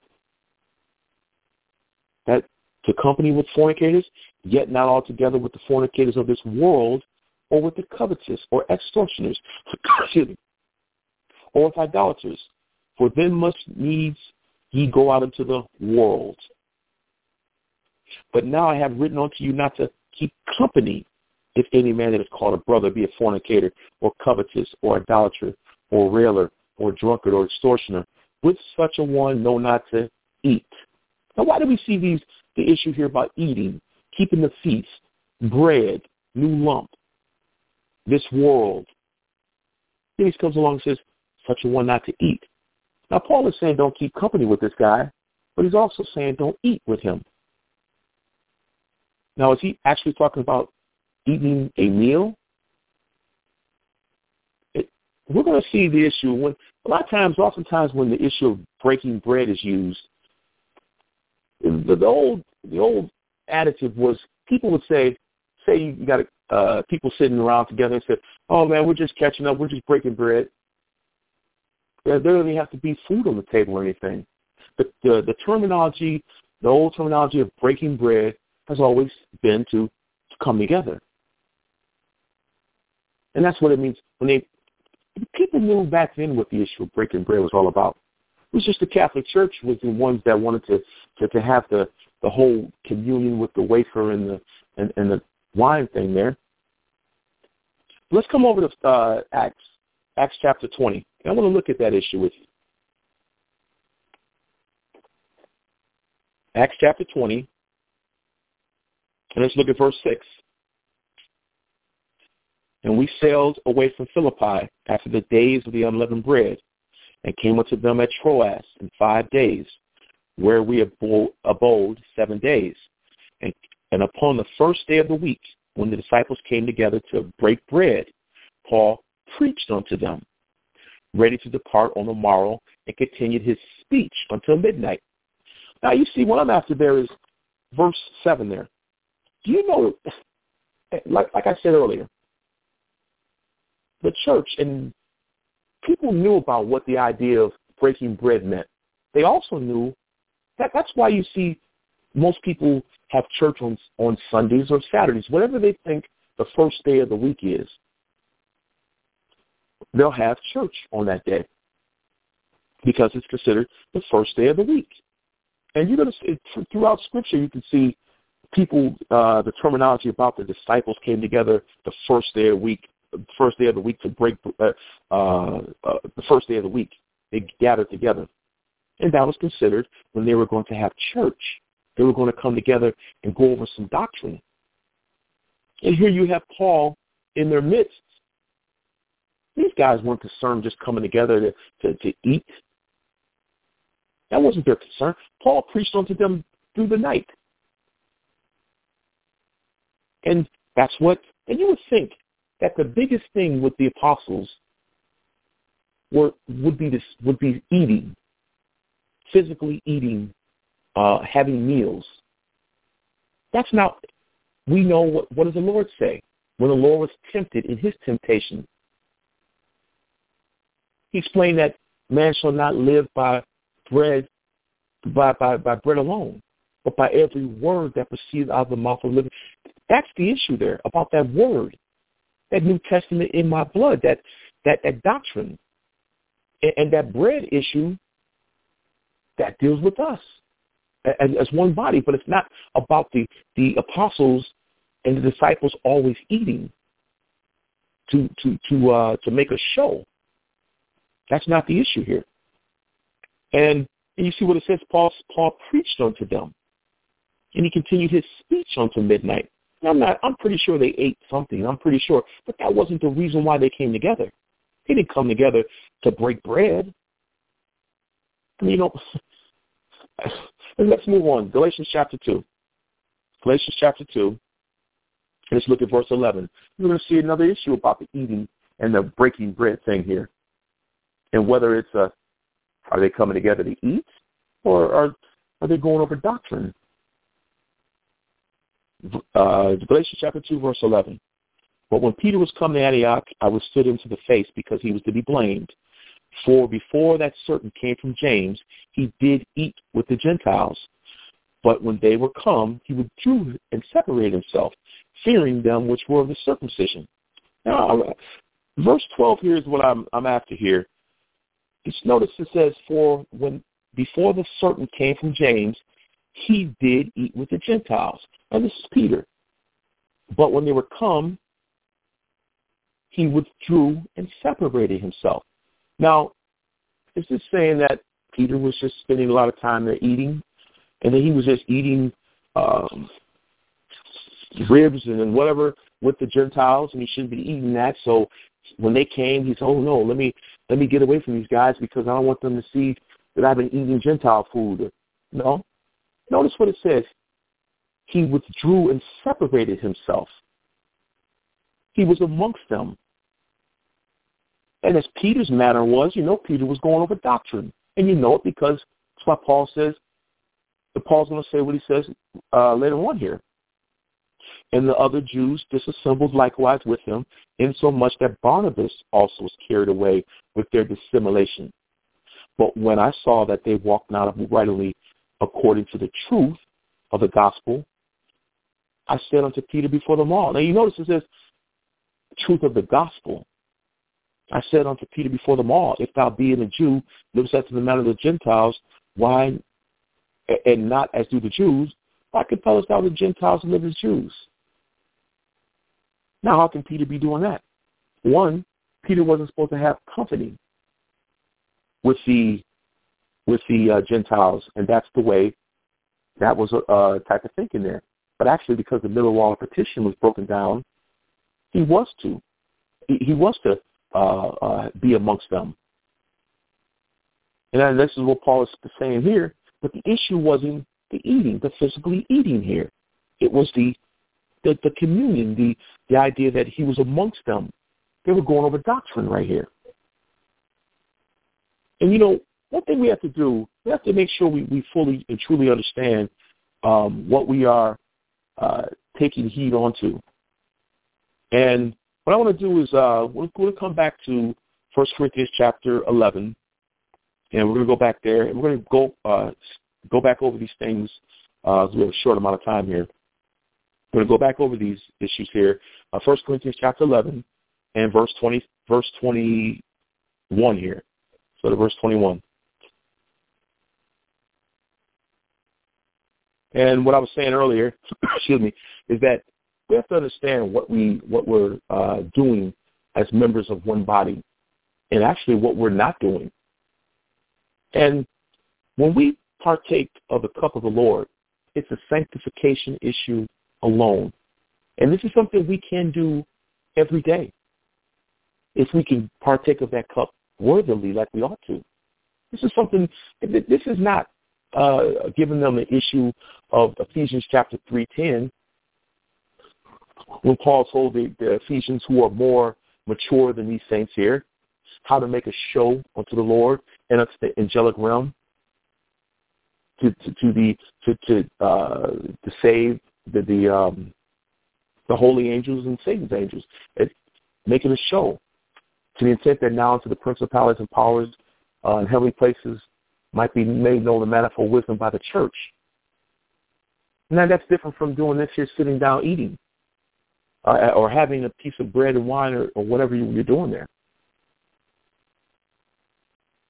That to company with fornicators, yet not altogether with the fornicators of this world, or with the covetous, or extortioners, or with idolaters. For then must needs ye go out into the world. But now I have written unto you not to keep company, if any man that is called a brother be a fornicator, or covetous, or idolater, or railer, or drunkard, or extortioner. With such a one know not to eat. Now why do we see the issue here about eating, keeping the feast, bread, new lump, this world? Then he comes along and says, such a one not to eat. Now Paul is saying don't keep company with this guy, but he's also saying don't eat with him. Now is he actually talking about eating a meal? We're going to see the issue when oftentimes when the issue of breaking bread is used, the old attitude was people would say you got people sitting around together and say, oh man, we're just catching up, we're just breaking bread. There doesn't even have to be food on the table or anything. But the terminology, the old terminology of breaking bread has always been to come together. And that's what it means when people knew back then what the issue of breaking bread was all about. It was just the Catholic Church was the ones that wanted to have the whole communion with the wafer and the wine thing there. Let's come over to Acts chapter 20. I want to look at that issue with you. Acts chapter 20, and let's look at verse 6. And we sailed away from Philippi after the days of the unleavened bread, and came unto them at Troas in 5 days, where we abode 7 days. And upon the first day of the week, when the disciples came together to break bread, Paul preached unto them, ready to depart on the morrow, and continued his speech until midnight. Now you see, what I'm after there is verse 7 there. Do you know, like I said earlier, the church and people knew about what the idea of breaking bread meant. They also knew that's why you see most people have church on Sundays or Saturdays, whatever they think the first day of the week is. They'll have church on that day because it's considered the first day of the week. And you're going to see throughout Scripture, you can see people, the terminology about the disciples came together the first day of the week to break the first day of the week. They gathered together. And that was considered when they were going to have church. They were going to come together and go over some doctrine. And here you have Paul in their midst. These guys weren't concerned just coming together to eat. That wasn't their concern. Paul preached unto them through the night. And you would think that the biggest thing with the apostles would be eating, physically eating, having meals. That's not. We know what does the Lord say when the Lord was tempted in his temptation. He explained that man shall not live by bread, by bread alone, but by every word that proceeds out of the mouth of the living. That's the issue there about that word, that New Testament in my blood, that doctrine, and that bread issue that deals with us as one body. But it's not about the apostles and the disciples always eating to make a show. That's not the issue here. And you see what it says, Paul preached unto them, and he continued his speech until midnight. I'm pretty sure they ate something. I'm pretty sure. But that wasn't the reason why they came together. They didn't come together to break bread. I mean, let's move on. Galatians chapter 2. Galatians chapter 2. Let's look at verse 11. We're going to see another issue about the eating and the breaking bread thing here. And whether it's are they coming together to eat, or are they going over doctrine? Galatians chapter 2, verse 11. But when Peter was come to Antioch, I withstood him to the face because he was to be blamed. For before that certain came from James, he did eat with the Gentiles. But when they were come, he withdrew and separated himself, fearing them which were of the circumcision. Now, verse 12 here is what I'm after here. Just notice it says, for when before the certain came from James, he did eat with the Gentiles. And this is Peter. But when they were come, he withdrew and separated himself. Now, is this saying that Peter was just spending a lot of time there eating, and then he was just eating ribs and then whatever with the Gentiles, and he shouldn't be eating that? So when they came, he said, "Oh no, let me get away from these guys because I don't want them to see that I've been eating Gentile food." No. Notice what it says. He withdrew and separated himself. He was amongst them. And as Peter's manner was, Peter was going over doctrine. And you know it because that's why Paul says, Paul's going to say what he says later on here. And the other Jews disassembled likewise with him, insomuch that Barnabas also was carried away with their dissimulation. But when I saw that they walked not uprightly according to the truth of the gospel, I said unto Peter before them all. Now you notice it says, truth of the gospel. I said unto Peter before them all, if thou being a Jew, livest after the manner of the Gentiles, why, and not as do the Jews, why compellest thou the Gentiles to live as Jews? Now how can Peter be doing that? One, Peter wasn't supposed to have company with the Gentiles, and that's the way that was a type of thinking there. But actually, because the middle wall of partition was broken down, he was to be amongst them. And this is what Paul is saying here. But the issue wasn't the eating, the physically eating here. It was the communion, the idea that he was amongst them. They were going over doctrine right here. And one thing we have to do, we have to make sure we fully and truly understand what we are taking heed onto. And what I want to do is we're going to come back to 1 Corinthians chapter 11, and we're going to go back there, and we're going to go back over these things. We have a short amount of time here. We're going to go back over these issues here. 1 Corinthians chapter 11 and verse 21 here. So to verse 21. And what I was saying earlier, excuse me, is that we have to understand what we're doing as members of one body, and actually what we're not doing. And when we partake of the cup of the Lord, it's a sanctification issue alone. And this is something we can do every day if we can partake of that cup worthily like we ought to. This is something, this is not giving them the issue of Ephesians chapter 3:10, when Paul told the Ephesians who are more mature than these saints here how to make a show unto the Lord and unto the angelic realm to save the holy angels and Satan's angels. It's making a show to the intent that now unto the principalities and powers in heavenly places might be made known the manifold wisdom by the church. Now that's different from doing this here, sitting down eating, or having a piece of bread and wine or whatever you're doing there.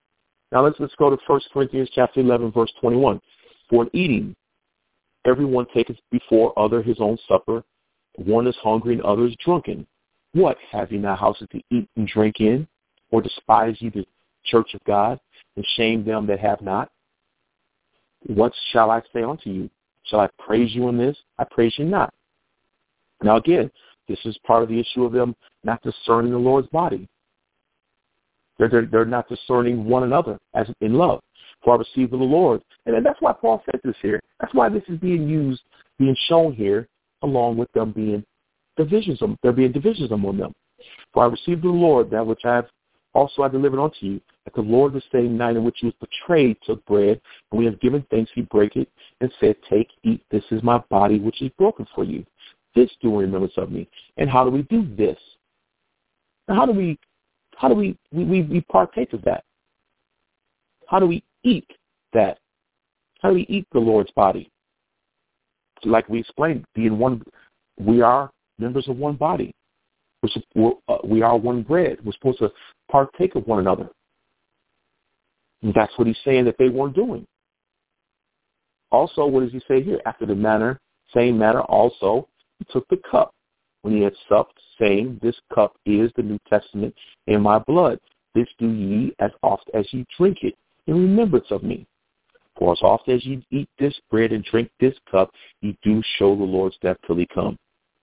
Now let's go to 1 Corinthians chapter 11, verse 21. For in eating, everyone taketh before other his own supper. One is hungry and other is drunken. What, have ye not houses to eat and drink in? Or despise ye the church of God, and shame them that have not? What shall I say unto you? Shall I praise you in this? I praise you not. Now again, this is part of the issue of them not discerning the Lord's body. They're not discerning one another as in love. For I received of the Lord. And that's why Paul said this here. That's why this is being used, being shown here, along with them being divisions. There being divisions among them. For I received of the Lord that which I delivered unto you, that the Lord the same night in which he was betrayed took bread, and we have given thanks, he brake it, and said, Take, eat, this is my body which is broken for you. This do in remembrance of me. And how do we do this? Now, how do we partake of that? How do we eat that? How do we eat the Lord's body? Like we explained, being one, we are members of one body. We are one bread. We're supposed to partake of one another. And that's what he's saying that they weren't doing. Also, what does he say here? After the same manner also, he took the cup when he had supped, saying, This cup is the New Testament in my blood. This do ye as oft as ye drink it in remembrance of me. For as oft as ye eat this bread and drink this cup, ye do show the Lord's death till he come.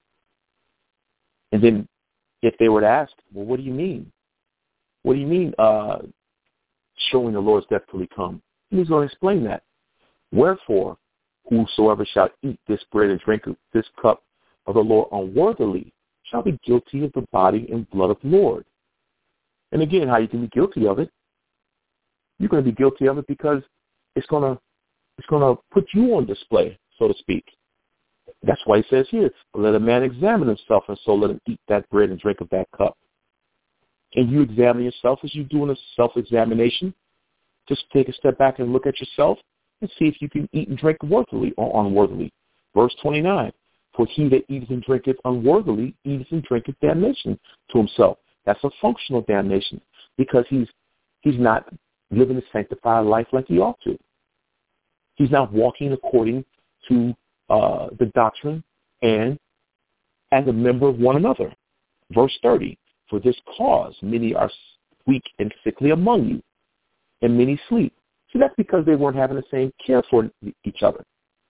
And then if they were to ask, well, what do you mean? What do you mean showing the Lord's death till he come? He's going to explain that. Wherefore, whosoever shall eat this bread and drink this cup of the Lord unworthily shall be guilty of the body and blood of the Lord. And again, how you can be guilty of it? You're going to be guilty of it because it's going to put you on display, so to speak. That's why he says here, let a man examine himself, and so let him eat that bread and drink of that cup. And you examine yourself as you're doing a self-examination. Just take a step back and look at yourself and see if you can eat and drink worthily or unworthily. Verse 29, for he that eateth and drinketh unworthily eateth and drinketh damnation to himself. That's a functional damnation because he's not living a sanctified life like he ought to. He's not walking according to the doctrine and as a member of one another. Verse 30, for this cause many are weak and sickly among you, and many sleep. See, that's because they weren't having the same care for each other.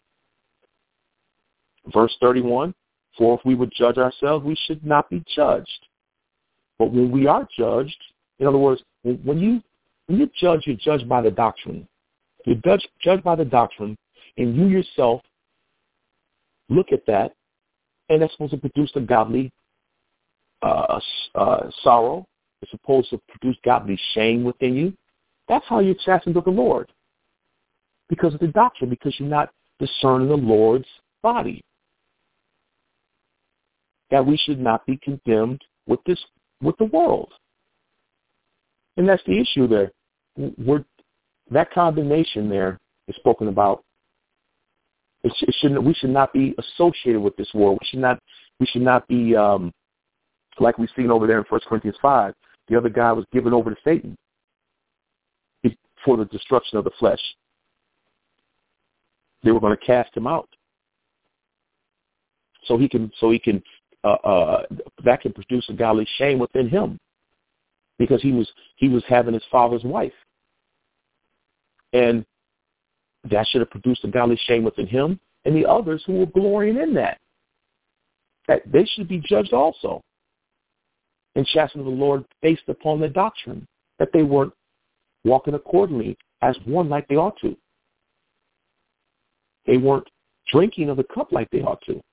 Verse 31, for if we would judge ourselves, we should not be judged. But when we are judged, in other words, when you judge, you're judged by the doctrine. You're judged by the doctrine, and you yourself look at that, and that's supposed to produce a godly sorrow. It's supposed to produce godly shame within you. That's how you're chastened of the Lord, because of the doctrine, because you're not discerning the Lord's body. That we should not be condemned with the world. And that's the issue there. That condemnation there is spoken about. We should not be associated with this world. We should not be like we've seen over there in 1 Corinthians 5. The other guy was given over to Satan for the destruction of the flesh. They were going to cast him out, so he can that can produce a godly shame within him, because he was having his father's wife, and that should have produced a godly shame within him and the others who were glorying in that. That they should be judged also and chastened of the Lord based upon the doctrine, that they weren't walking accordingly as one like they ought to. They weren't drinking of the cup like they ought to.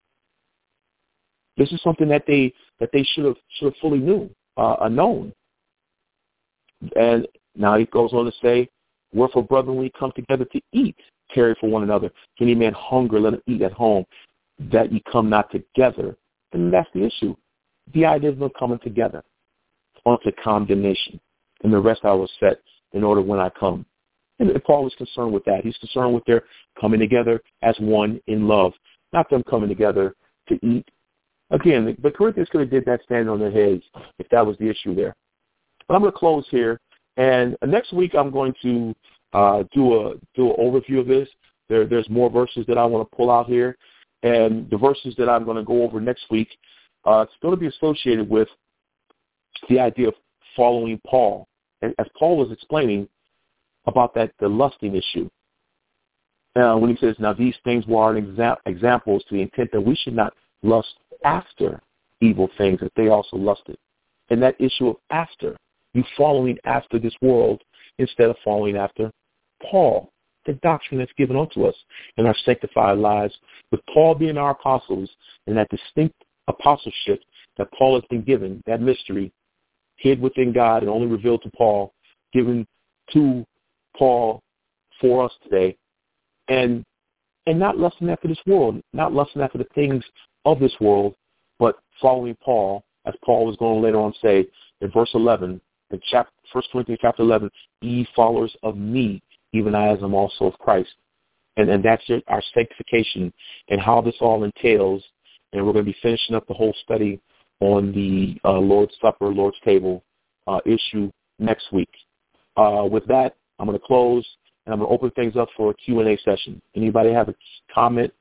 This is something that they should have fully known. And now he goes on to say, wherefore, brethren, when we come together to eat, carry for one another. If any man hunger, let him eat at home, that ye come not together. And that's the issue. The idea of them coming together onto condemnation. And the rest I will set in order when I come. And Paul is concerned with that. He's concerned with their coming together as one in love, not them coming together to eat. Again, the Corinthians could have did that standing on their heads if that was the issue there. But I'm going to close here And next week I'm going to do an overview of this. There's more verses that I want to pull out here, and the verses that I'm going to go over next week, it's going to be associated with the idea of following Paul, and as Paul was explaining about the lusting issue. When he says, now these things were examples to the intent that we should not lust after evil things, that they also lusted. And that issue of after, you following after this world instead of following after Paul, the doctrine that's given unto us in our sanctified lives, with Paul being our apostles and that distinct apostleship that Paul has been given, that mystery hid within God and only revealed to Paul, given to Paul for us today, and not lusting after this world, not lusting after the things of this world, but following Paul, as Paul was going to later on say in verse 11, in 1 Corinthians chapter 11, ye followers of me, even I as am also of Christ. And that's it, our sanctification and how this all entails. And we're going to be finishing up the whole study on the Lord's Supper, Lord's Table issue next week. With that, I'm going to close, and I'm going to open things up for a Q&A session. Anybody have a comment?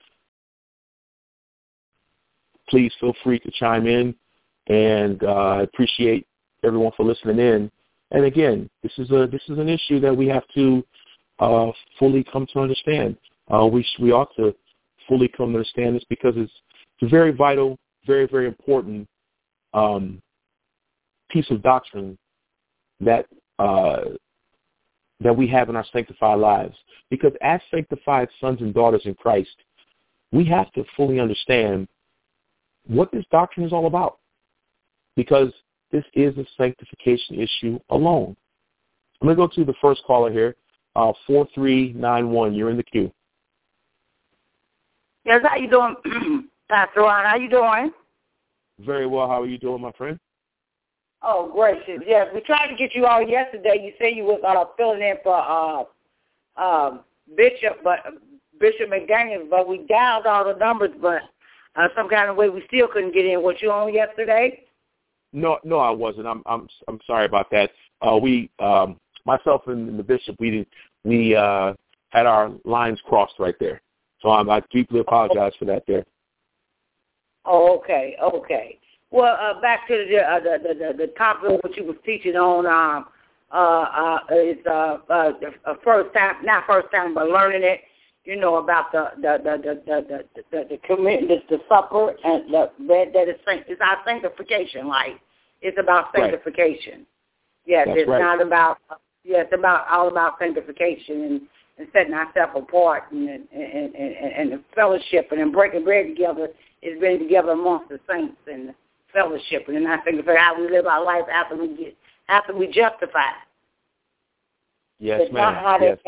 Please feel free to chime in, and I appreciate everyone for listening in. And again, this is an issue that we have to fully come to understand. We ought to fully come to understand this because it's a very vital, very, very important piece of doctrine that we have in our sanctified lives. Because as sanctified sons and daughters in Christ, we have to fully understand what this doctrine is all about. Because this is a sanctification issue alone. I'm going to go to the first caller here, 4391. You're in the queue. Yes, how you doing, Pastor Ron? How you doing? Very well. How are you doing, my friend? Oh, gracious. Yes, we tried to get you all yesterday. You said you was filling in for Bishop McDaniels, but we dialed all the numbers, but some kind of way we still couldn't get in. Was you on yesterday? No, I wasn't. I'm sorry about that. Myself and the bishop, we had our lines crossed right there. So I deeply apologize for that there. Oh, okay. Well, back to the topic of what you was teaching on. It's first time, not first time, but learning it. You know about the commitment, the supper, and the bread that is it's our sanctification. Like it's about sanctification. Yes, that's it's right. not about. Yeah, it's all about sanctification and setting ourselves apart and the fellowship and breaking bread together is being together amongst the saints and fellowship, and I think for how we live our life after we justify. Yes, ma'am. Yes.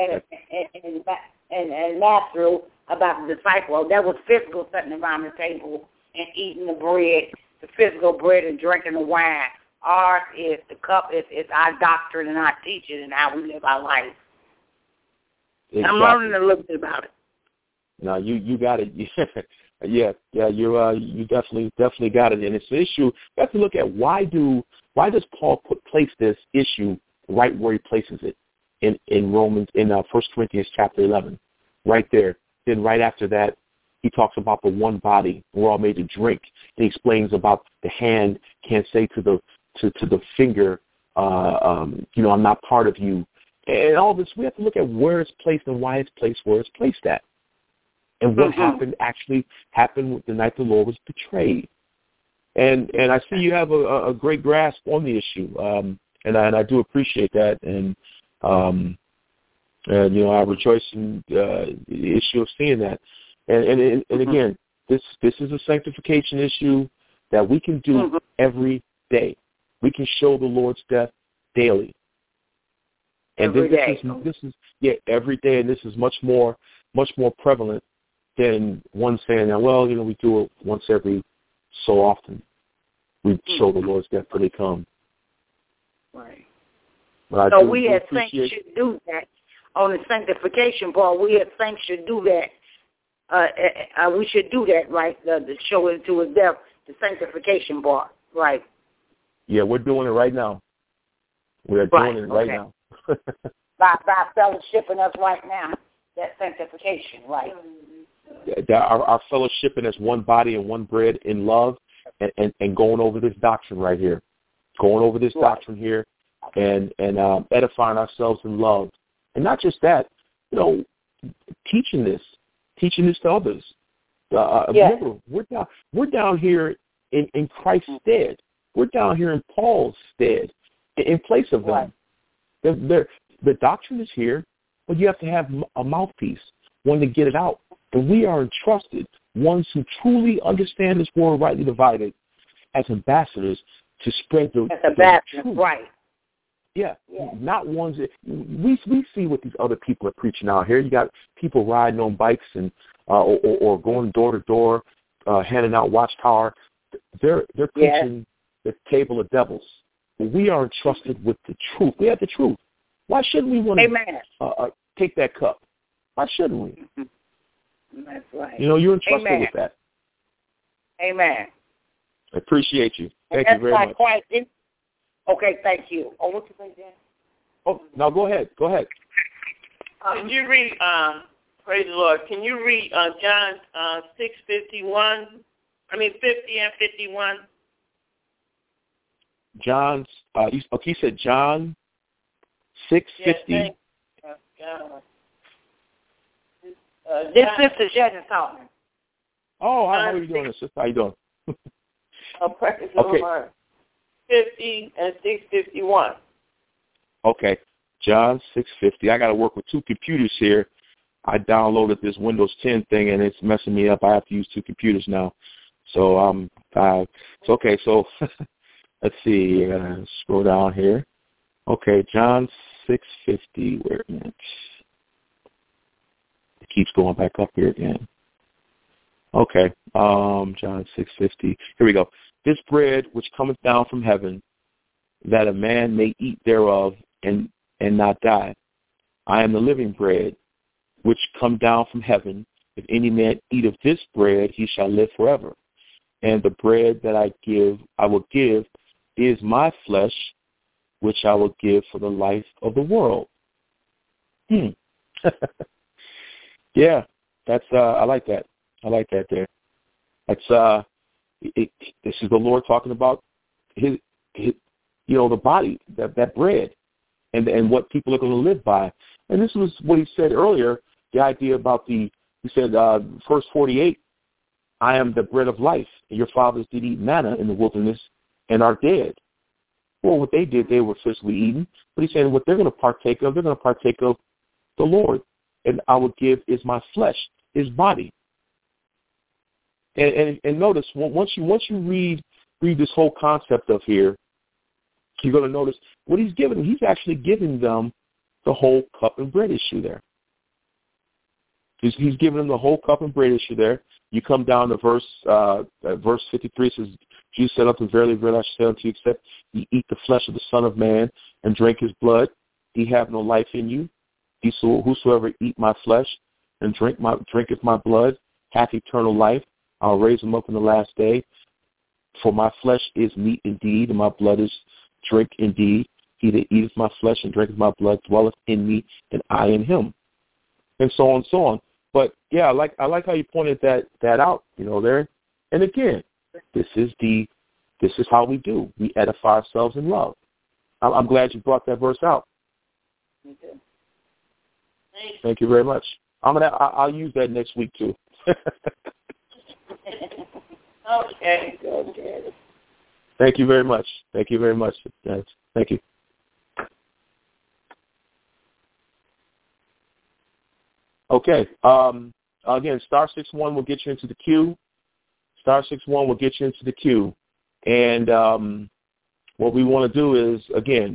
And Matthew about the disciple, that was physical, sitting around the table and eating the bread, the physical bread and drinking the wine. Ours is the cup. It's our doctrine and our teaching and how we live our life. Exactly. I'm learning a little bit about it. No, you got it. Yeah, you definitely got it. And it's an issue. You have to look at why does Paul place this issue right where he places it in 1 Corinthians chapter 11, right there. Then right after that, he talks about the one body. We're all made to drink. And he explains about the hand can't say to the finger, I'm not part of you. And all this, we have to look at where it's placed and why it's placed where it's placed at. And what happened the night the Lord was betrayed. And I see you have a great grasp on the issue, and I do appreciate that. And I rejoice in the issue of seeing that. And again, this is a sanctification issue that we can do every day. We can show the Lord's death daily. And every day. This is every day, and this is much more prevalent than one saying, we do it once every so often. We show the Lord's death till they come. Right. So we as saints should do that. On the sanctification part, we as saints should do that. We should do that, right? The show it to his death, the sanctification part, right? Yeah, we're doing it right now. We're doing it right now. by fellowshipping us right now, that sanctification, right? Our fellowshipping as one body and one bread in love, and going over this doctrine right here, doctrine here, and edifying ourselves in love, and not just that, teaching this to others. Remember, we're down here in Christ's stead. We're down here in Paul's stead, in place of them. The doctrine is here, but you have to have a mouthpiece, one to get it out. And we are entrusted, ones who truly understand this word rightly divided, as ambassadors to spread the truth. Right. Yeah, not ones that we see what these other people are preaching out here. You got people riding on bikes and or going door to door, handing out watchtower. They're preaching the table of devils. We are entrusted with the truth. We have the truth. Why shouldn't we want to take that cup? Why shouldn't we? That's right. You're entrusted with that. Amen. I appreciate you. Thank you very much. Okay, thank you. Oh, what you say, Jen? Oh, no, go ahead. Can you read, praise the Lord, can you read John 6:51? 50 and 51? John, you said John 6:50. This Sister Jen is talking. Oh, how are you doing, sister? How you doing? Praise the Lord. 50 and 6:51. Okay, John 6:50. I got to work with two computers here. I downloaded this Windows 10 thing, and it's messing me up. I have to use two computers now. So it's okay. So let's see. Scroll down here. Okay, John 6:50. Where a minute. It keeps going back up here again. Okay, John 6:50. Here we go. This bread which cometh down from heaven, that a man may eat thereof and not die. I am the living bread which come down from heaven. If any man eat of this bread, he shall live forever. And the bread that I will give, is my flesh, which I will give for the life of the world. Yeah, that's I like that. I like that there. That's this is the Lord talking about his the body, that bread, and what people are going to live by. And this was what he said earlier, the idea about he said, verse 48, I am the bread of life, and your fathers did eat manna in the wilderness and are dead. Well, what they did, they were physically eating, but he's saying what they're going to partake of, they're going to partake of the Lord, and I will give is my flesh, his body. And notice, once you read this whole concept of here, you're going to notice what he's giving. He's actually giving them the whole cup and bread issue there. He's giving them the whole cup and bread issue there. You come down to verse 53, it says, Jesus said unto them, verily, verily, I say unto you, except ye eat the flesh of the Son of Man and drink his blood, ye have no life in you. Whosoever eat my flesh and drinketh my blood hath eternal life. I'll raise him up in the last day. For my flesh is meat indeed, and my blood is drink indeed. He that eateth my flesh and drinketh my blood dwelleth in me, and I in him. And so on and so on. But yeah, I like how you pointed that out, there. And again, this is how we do. We edify ourselves in love. I'm glad you brought that verse out. Okay. Thank you very much. I'll use that next week too. Okay. Thank you very much. Thank you very much, guys. Thank you. Okay. Again, *61 will get you into the queue. *61 will get you into the queue. And what we want to do is, again,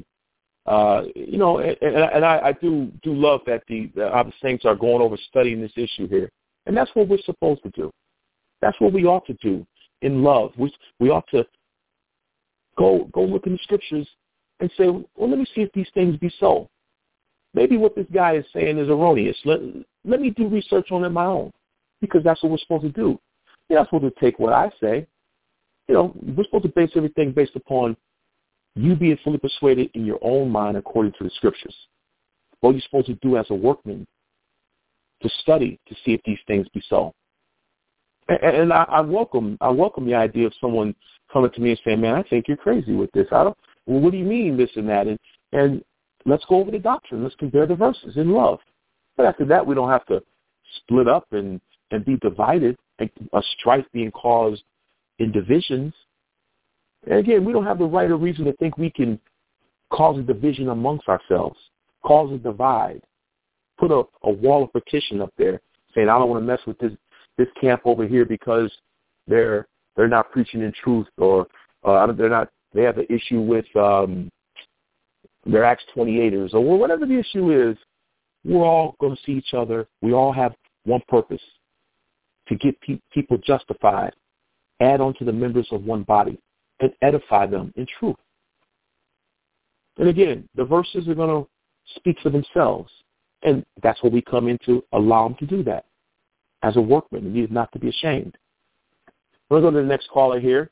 and I do love that the saints are going over studying this issue here. And that's what we're supposed to do. That's what we ought to do in love. We ought to go look in the scriptures and say, well, let me see if these things be so. Maybe what this guy is saying is erroneous. Let me do research on it my own, because that's what we're supposed to do. You're not supposed to take what I say. We're supposed to base everything based upon you being fully persuaded in your own mind according to the scriptures. What you're supposed to do as a workman, to study to see if these things be so. And I welcome the idea of someone coming to me and saying, man, I think you're crazy with this. Well, what do you mean this and that? And let's go over the doctrine. Let's compare the verses in love. But after that, we don't have to split up and be divided, and a strife being caused in divisions. And again, we don't have the right or reason to think we can cause a division amongst ourselves, cause a divide, put a wall of partition up there saying, I don't want to mess with this camp over here because they're not preaching in truth, or they have an issue with their Acts 28ers, or whatever the issue is. We're all going to see each other. We all have one purpose, to get people justified, add on to the members of one body, and edify them in truth. And again, the verses are going to speak for themselves, and that's what we come in to allow them to do that. As a workman, you need not to be ashamed. We're going to go to the next caller here,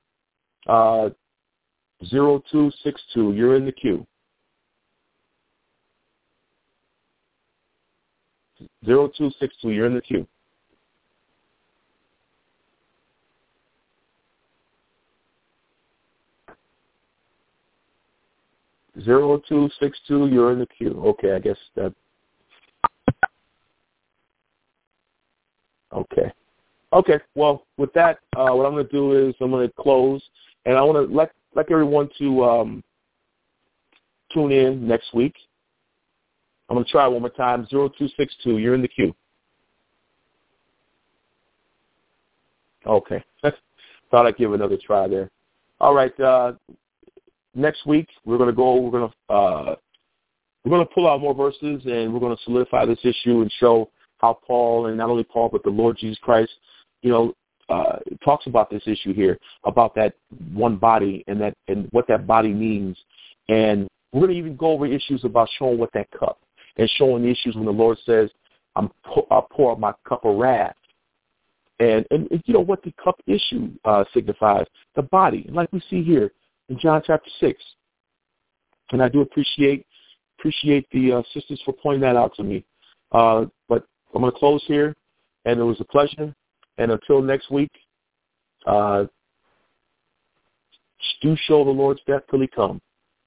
0262. You're in the queue. 0262. You're in the queue. You're in the queue. Okay, I guess that. Okay. Well, with that, what I'm going to do is I'm going to close, and I want to let everyone to tune in next week. I'm going to try one more time. 0262. You're in the queue. Okay. Thought I'd give another try there. All right. Next week we're going to pull out more verses, and we're going to solidify this issue and show how Paul, and not only Paul but the Lord Jesus Christ, talks about this issue here, about that one body and what that body means. And we're going to even go over issues about showing what that cup, and showing the issues when the Lord says, I'll pour out my cup of wrath. And what the cup issue signifies, the body, like we see here in John chapter 6. And I do appreciate the sisters for pointing that out to me. But I'm going to close here, and it was a pleasure. And until next week, do show the Lord's death till he comes.